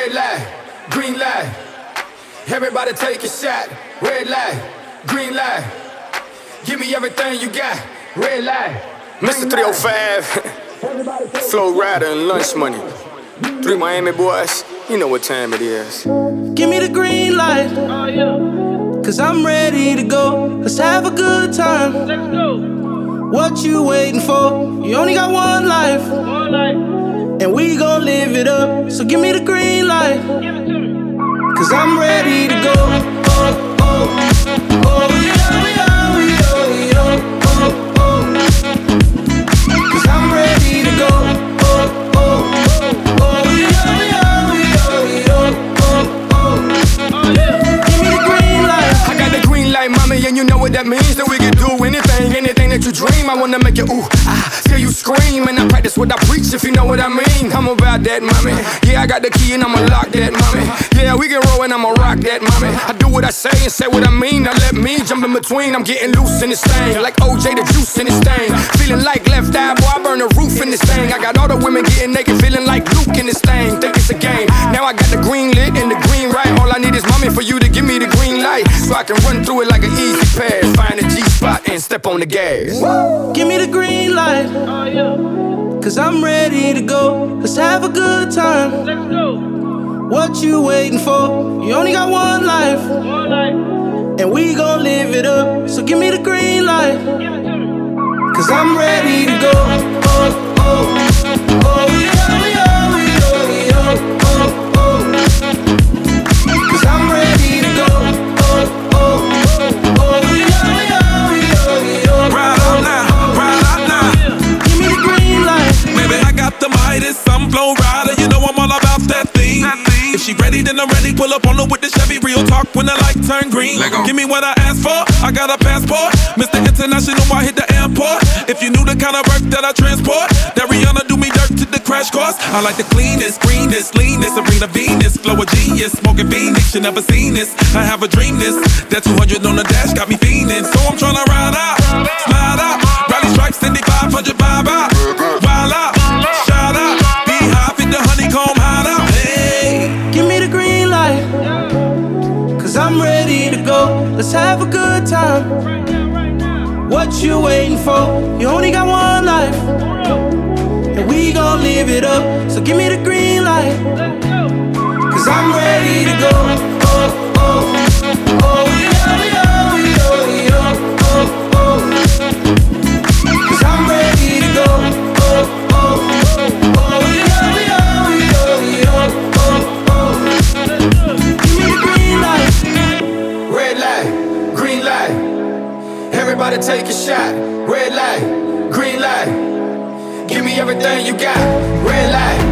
Red light, green light. Everybody take a shot. Red light, green light. Give me everything you got. Red light. Mr. 305, Flow Rider and Lunch Money. 3 Miami boys, you know what time it is. Give me the green light. Oh, yeah. Cause I'm ready to go. Let's have a good time. Let's go. What you waiting for? You only got one life, One light. and we gon' live it up. So give me the green light. Give it to me. Cause I'm ready to go. Oh, oh, oh, yeah, yeah, yeah, yeah, oh, oh. Cause I'm ready to go. Oh, oh, oh, yeah, yeah, yeah, yeah, oh, oh. Oh, yeah. Give me the green light. I got the green light, mommy, and you know what that means. That we can do anything that you dream. I wanna make you ooh, till you scream. And I practice what I preach, if you know what I mean. I'm about that, mommy. Yeah, I got the key and I'ma lock that, mommy. Yeah, we can roll and I'ma rock that, mommy. I do what I say and say what I mean. Now let me jump in between. I'm getting loose in this thing, like OJ the juice in this thing. Feeling like left eye, boy, I burn the roof in this thing. I got all the women getting naked, feeling like Luke in this thing. Think it's a game. Now I got the green lit and the green right. All I need is mommy for you to give me the green light, so I can run through it like an easy pass. Find a G-spot and step on the gas. Give me the green light. Oh, yeah. Cause I'm ready to go. Let's have a good time. Let's go. What you waiting for? You only got one life, One light. and we gon' live it up. So give me the green light. Give it to me. Cause I'm ready to go. Oh, oh, oh, yeah, yeah, yeah, yeah, oh, oh. Cause I'm ready to go. Oh, oh, oh, yeah, yeah, yeah, yeah. Ride out now, ride out now. Give me the green light. Baby, I got the Midas, I'm Flow Rider. You know I'm all about that thing. If she ready, then I'm ready. Pull up on her with the Chevy. Real talk when the light turn green. Give me what I asked for. I got a passport. Mr. International, I hit the airport. If you knew the kind of work that I transport, that Rihanna do me dirt to the crash course. I like the cleanest, greenest, leanest, Serena Venus, flow a genius, smoking Phoenix. You never seen this. I have a dream this. That 200 on the dash got me fiending. So I'm tryna ride out, slide out, rally stripes, 500 vibe out, wild out, shout out, be high, fit the honeycomb hide out. Hey, Give me the green light. Cause I'm ready to go. Let's have a good time. Right now, right now. What you waiting for? You only got one life, and we gon' live it up. So give me the green light. Let's go. Cause I'm ready to go. Oh, oh, oh, yeah, yeah, yeah, yeah, oh, oh. Cause I'm ready to go. Oh, oh, oh, yeah, yeah, yeah, yeah, oh, oh. Give me the green light. Red light, green light. Everybody take a shot. Red light, green light. Give me everything you got. Red light,